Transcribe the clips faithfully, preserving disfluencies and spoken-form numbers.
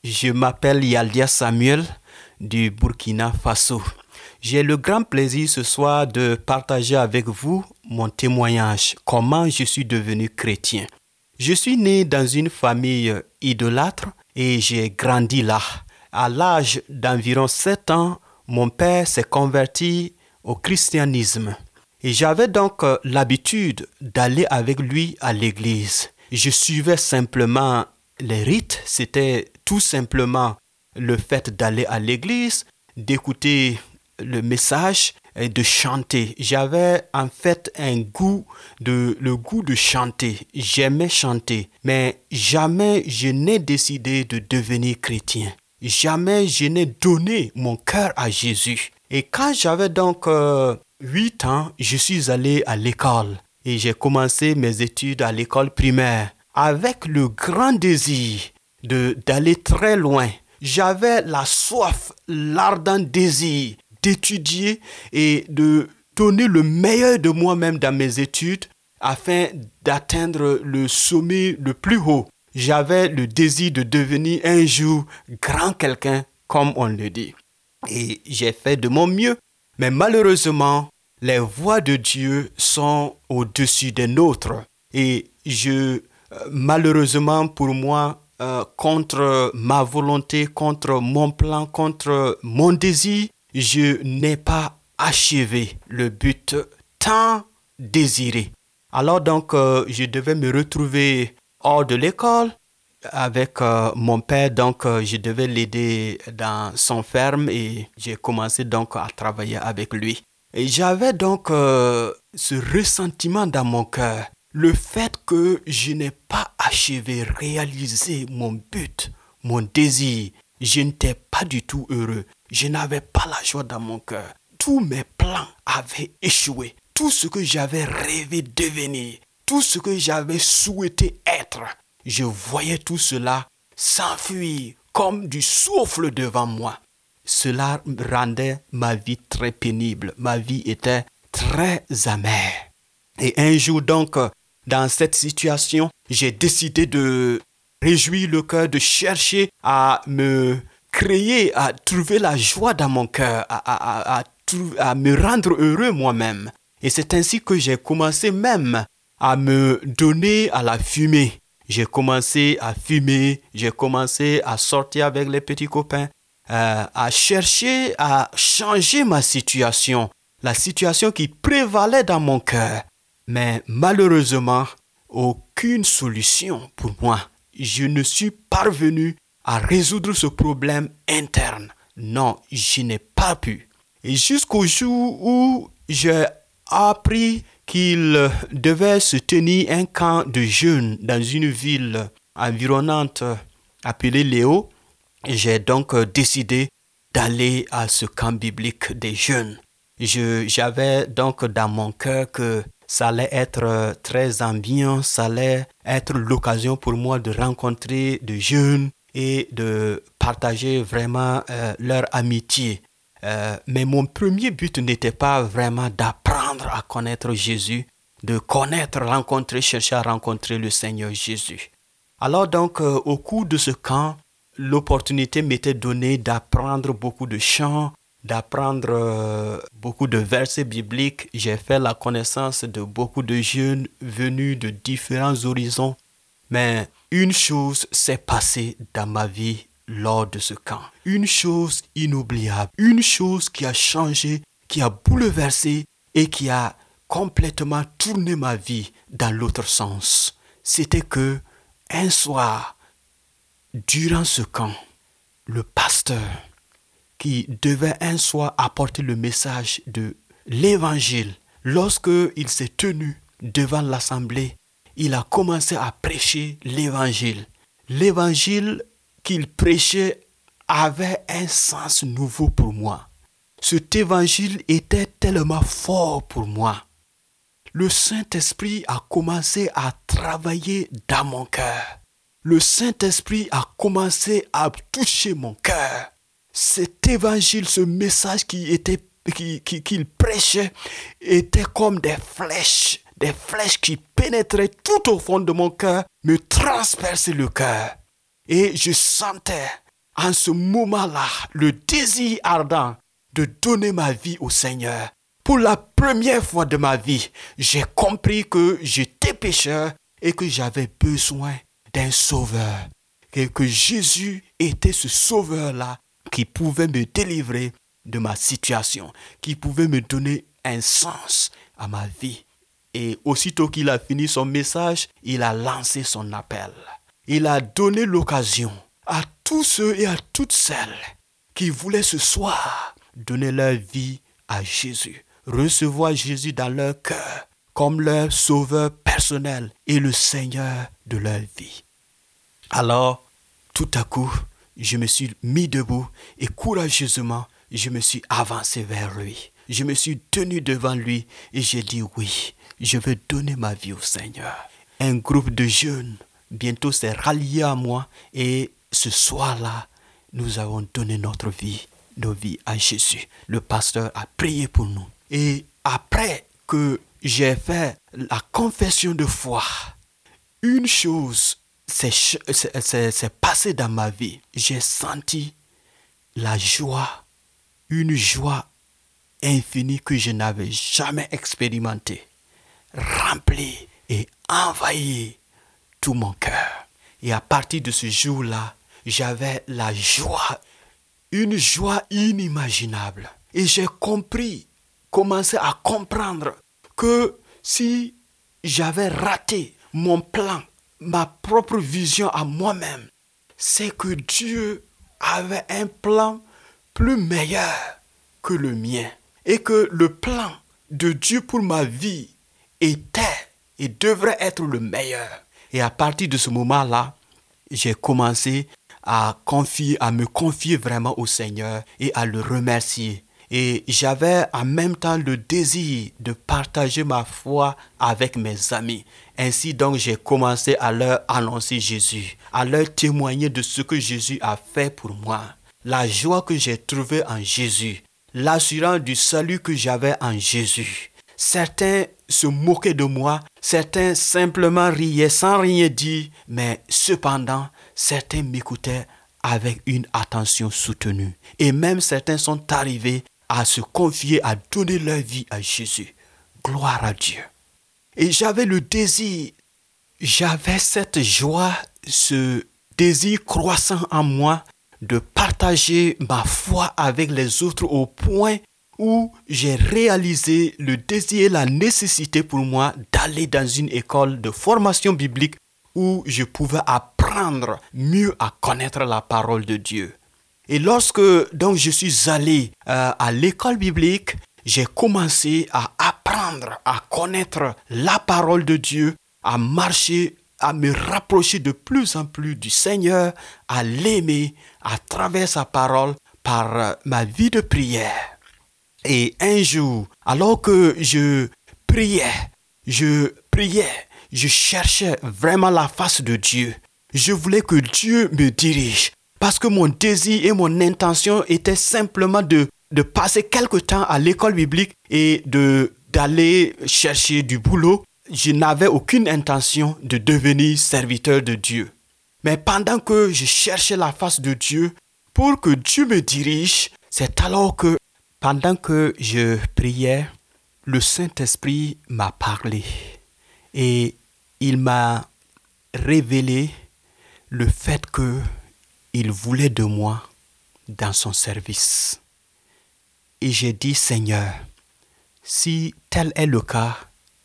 Je m'appelle Yaldia Samuel du Burkina Faso. J'ai le grand plaisir ce soir de partager avec vous mon témoignage, comment je suis devenu chrétien. Je suis né dans une famille idolâtre et j'ai grandi là. À l'âge d'environ sept ans, mon père s'est converti au christianisme. Et j'avais donc euh, l'habitude d'aller avec lui à l'église. Je suivais simplement les rites, c'était tout simplement le fait d'aller à l'église, d'écouter le message et de chanter. J'avais en fait un goût de, le goût de chanter. J'aimais chanter, mais jamais je n'ai décidé de devenir chrétien. Jamais je n'ai donné mon cœur à Jésus. Et quand j'avais donc euh, huit ans, je suis allé à l'école et j'ai commencé mes études à l'école primaire avec le grand désir de, d'aller très loin. J'avais la soif, l'ardent désir d'étudier et de donner le meilleur de moi-même dans mes études afin d'atteindre le sommet le plus haut. J'avais le désir de devenir un jour grand quelqu'un, comme on le dit. Et j'ai fait de mon mieux. Mais malheureusement, les voies de Dieu sont au-dessus des nôtres. Et je, malheureusement pour moi, euh, contre ma volonté, contre mon plan, contre mon désir, je n'ai pas achevé le but tant désiré. Alors donc, euh, je devais me retrouver hors de l'école. Avec euh, mon père, donc, euh, je devais l'aider dans son ferme et j'ai commencé donc à travailler avec lui. Et j'avais donc euh, ce ressentiment dans mon cœur, le fait que je n'ai pas achevé, réalisé mon but, mon désir. Je n'étais pas du tout heureux. Je n'avais pas la joie dans mon cœur. Tous mes plans avaient échoué. Tout ce que j'avais rêvé devenir, tout ce que j'avais souhaité être, je voyais tout cela s'enfuir comme du souffle devant moi. Cela rendait ma vie très pénible. Ma vie était très amère. Et un jour donc, dans cette situation, j'ai décidé de réjouir le cœur, de chercher à me créer, à trouver la joie dans mon cœur, à, à, à, à, à me rendre heureux moi-même. Et c'est ainsi que j'ai commencé même à me donner à la fumée. J'ai commencé à fumer, j'ai commencé à sortir avec les petits copains, euh, à chercher à changer ma situation, la situation qui prévalait dans mon cœur. Mais malheureusement, aucune solution pour moi. Je ne suis parvenu à résoudre ce problème interne. Non, je n'ai pas pu. Et jusqu'au jour où j'ai appris qu'il devait se tenir un camp de jeunes dans une ville environnante appelée Léo. J'ai donc décidé d'aller à ce camp biblique des jeunes. Je, j'avais donc dans mon cœur que ça allait être très ambiant, ça allait être l'occasion pour moi de rencontrer des jeunes et de partager vraiment euh, leur amitié. Euh, mais mon premier but n'était pas vraiment d'apprendre à connaître Jésus, de connaître, rencontrer, chercher à rencontrer le Seigneur Jésus. Alors donc, euh, au cours de ce camp, l'opportunité m'était donnée d'apprendre beaucoup de chants, d'apprendre euh, beaucoup de versets bibliques. J'ai fait la connaissance de beaucoup de jeunes venus de différents horizons. Mais une chose s'est passée dans ma vie lors de ce camp. Une chose inoubliable, une chose qui a changé, qui a bouleversé et qui a complètement tourné ma vie dans l'autre sens. C'était que un soir, durant ce camp, le pasteur qui devait un soir apporter le message de l'évangile, lorsque il s'est tenu devant l'assemblée, il a commencé à prêcher l'évangile. L'évangile qu'il prêchait avait un sens nouveau pour moi. Cet évangile était tellement fort pour moi. Le Saint-Esprit a commencé à travailler dans mon cœur. Le Saint-Esprit a commencé à toucher mon cœur. Cet évangile, ce message qui était, qui, qui, qu'il prêchait était comme des flèches, des flèches qui pénétraient tout au fond de mon cœur, me transperçaient le cœur. Et je sentais en ce moment-là, le désir ardent de donner ma vie au Seigneur. Pour la première fois de ma vie, j'ai compris que j'étais pécheur et que j'avais besoin d'un sauveur. Et que Jésus était ce sauveur-là qui pouvait me délivrer de ma situation, qui pouvait me donner un sens à ma vie. Et aussitôt qu'il a fini son message, il a lancé son appel. Il a donné l'occasion à tous ceux et à toutes celles qui voulaient ce soir donner leur vie à Jésus, recevoir Jésus dans leur cœur comme leur sauveur personnel et le Seigneur de leur vie. Alors, tout à coup, je me suis mis debout et courageusement, je me suis avancé vers lui. Je me suis tenu devant lui et j'ai dit oui, je veux donner ma vie au Seigneur. Un groupe de jeunes bientôt s'est rallié à moi et ce soir-là, nous avons donné notre vie, nos vies à Jésus. Le pasteur a prié pour nous. Et après que j'ai fait la confession de foi, une chose s'est, s'est, s'est passée dans ma vie. J'ai senti la joie, une joie infinie que je n'avais jamais expérimentée, remplie et envahie tout mon cœur. Et à partir de ce jour-là, j'avais la joie, une joie inimaginable. Et j'ai compris, commencé à comprendre que si j'avais raté mon plan, ma propre vision à moi-même, c'est que Dieu avait un plan plus meilleur que le mien. Et que le plan de Dieu pour ma vie était et devrait être le meilleur. Et à partir de ce moment-là, j'ai commencé à confier, à me confier vraiment au Seigneur et à le remercier. Et j'avais en même temps le désir de partager ma foi avec mes amis. Ainsi donc, j'ai commencé à leur annoncer Jésus, à leur témoigner de ce que Jésus a fait pour moi. La joie que j'ai trouvée en Jésus, l'assurance du salut que j'avais en Jésus. Certains se moquaient de moi, certains simplement riaient sans rien dire, mais cependant, certains m'écoutaient avec une attention soutenue. Et même certains sont arrivés à se confier, à donner leur vie à Jésus. Gloire à Dieu. Et j'avais le désir, j'avais cette joie, ce désir croissant en moi de partager ma foi avec les autres au point où j'ai réalisé le désir et la nécessité pour moi d'aller dans une école de formation biblique où je pouvais apprendre mieux à connaître la parole de Dieu. Et lorsque donc je suis allé euh, à l'école biblique, j'ai commencé à apprendre à connaître la parole de Dieu, à marcher, à me rapprocher de plus en plus du Seigneur, à l'aimer à travers sa parole par euh, ma vie de prière. Et un jour, alors que je priais, je priais, je cherchais vraiment la face de Dieu. Je voulais que Dieu me dirige. Parce que mon désir et mon intention était simplement de, de passer quelque temps à l'école biblique et de, d'aller chercher du boulot. Je n'avais aucune intention de devenir serviteur de Dieu. Mais pendant que je cherchais la face de Dieu, pour que Dieu me dirige, c'est alors que, pendant que je priais, le Saint-Esprit m'a parlé. Et il m'a révélé le fait que il voulait de moi dans son service. Et j'ai dit, Seigneur, si tel est le cas,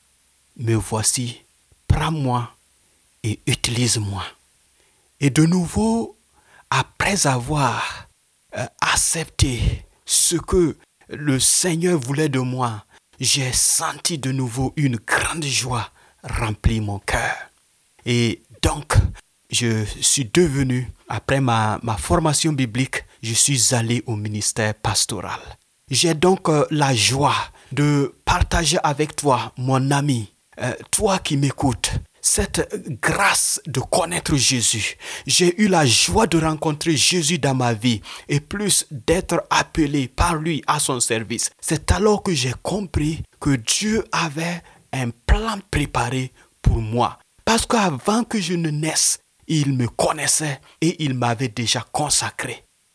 me voici, prends-moi et utilise-moi. Et de nouveau, après avoir euh, accepté ce que le Seigneur voulait de moi, j'ai senti de nouveau une grande joie remplir mon cœur. Et donc, je suis devenu, après ma, ma formation biblique, je suis allé au ministère pastoral. J'ai donc euh, la joie de partager avec toi, mon ami, euh, toi qui m'écoutes, cette grâce de connaître Jésus. J'ai eu la joie de rencontrer Jésus dans ma vie et plus d'être appelé par lui à son service. C'est alors que j'ai compris que Dieu avait un plan préparé pour moi. Parce qu'avant que je ne naisse, il me connaissait et il m'avait déjà consacré.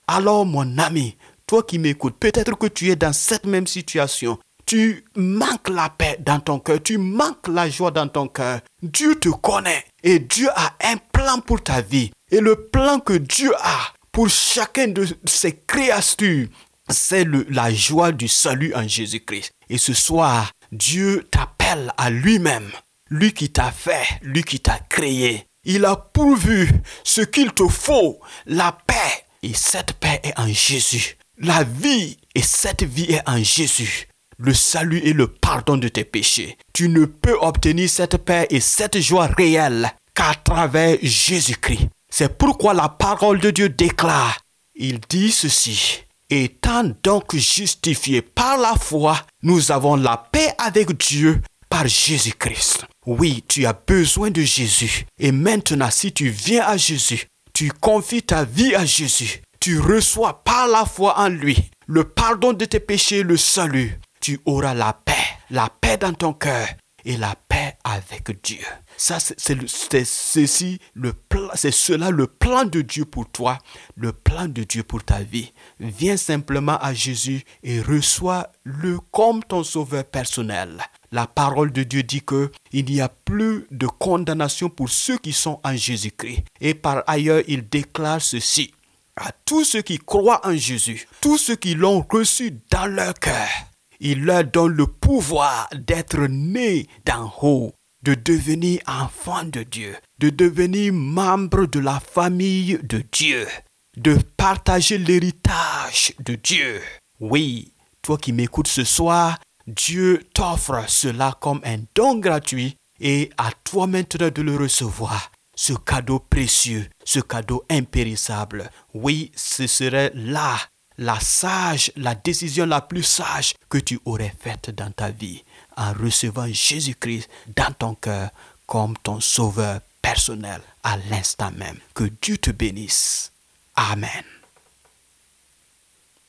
Alors mon ami, toi qui m'écoutes, peut-être que tu es dans cette même situation. Tu manques la paix dans ton cœur, tu manques la joie dans ton cœur. Dieu te connaît et Dieu a un plan pour ta vie. Et le plan que Dieu a pour chacun de ses créatures, c'est le, la joie du salut en Jésus-Christ. Et ce soir, Dieu t'appelle à lui-même. Lui qui t'a fait, lui qui t'a créé. Il a pourvu ce qu'il te faut, la paix. Et cette paix est en Jésus. La vie et cette vie est en Jésus. Le salut et le pardon de tes péchés. Tu ne peux obtenir cette paix et cette joie réelle qu'à travers Jésus-Christ. C'est pourquoi la parole de Dieu déclare, il dit ceci, étant donc justifiés par la foi, nous avons la paix avec Dieu par Jésus-Christ. Oui, tu as besoin de Jésus. Et maintenant, si tu viens à Jésus, tu confies ta vie à Jésus, tu reçois par la foi en lui le pardon de tes péchés, le salut. Tu auras la paix, la paix dans ton cœur et la paix avec Dieu. Ça, c'est, c'est, c'est ceci, le plan, c'est cela le plan de Dieu pour toi, le plan de Dieu pour ta vie. Viens simplement à Jésus et reçois-le comme ton sauveur personnel. La parole de Dieu dit que il n'y a plus de condamnation pour ceux qui sont en Jésus-Christ. Et par ailleurs, il déclare ceci à tous ceux qui croient en Jésus, tous ceux qui l'ont reçu dans leur cœur. Il leur donne le pouvoir d'être nés d'en haut, de devenir enfants de Dieu, de devenir membres de la famille de Dieu, de partager l'héritage de Dieu. Oui, toi qui m'écoutes ce soir, Dieu t'offre cela comme un don gratuit et à toi maintenant de le recevoir. Ce cadeau précieux, ce cadeau impérissable. Oui, ce serait là la sage, la décision la plus sage que tu aurais faite dans ta vie en recevant Jésus-Christ dans ton cœur comme ton sauveur personnel à l'instant même. Que Dieu te bénisse. Amen.